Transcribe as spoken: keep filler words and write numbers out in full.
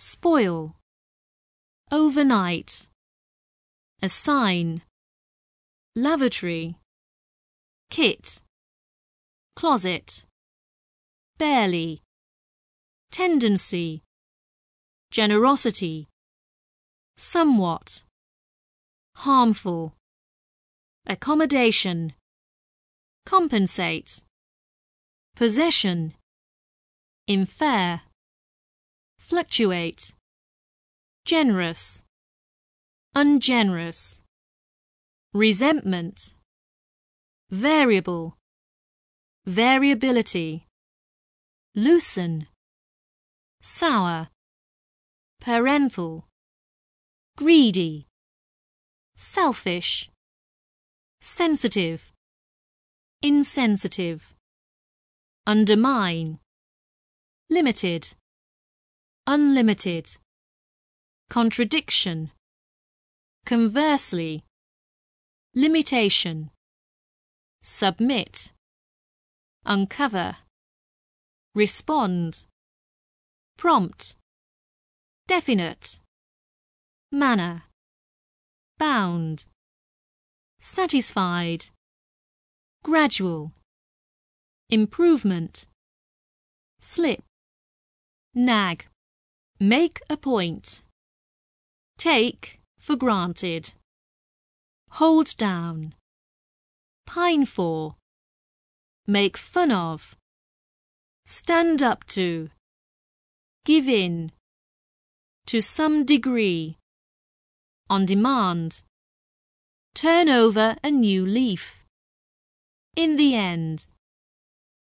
spoil, overnight, assign, lavatory, kit, closet, barely, tendency, generosity, somewhat, harmful, accommodation, compensate, possession, infer, fluctuate, generous, ungenerous, resentment, variable, variability, loosen, sour, parental, greedy, selfish, sensitive, insensitive, undermine, limited, unlimited, contradiction, conversely, limitation, submit, uncover, respond, prompt, definite, manner, bound, satisfied, gradual, improvement, slip, nag, make a point, take for granted, hold down, pine for, make fun of, stand up to, give in, to some degree, on demand, turn over a new leaf, in the end.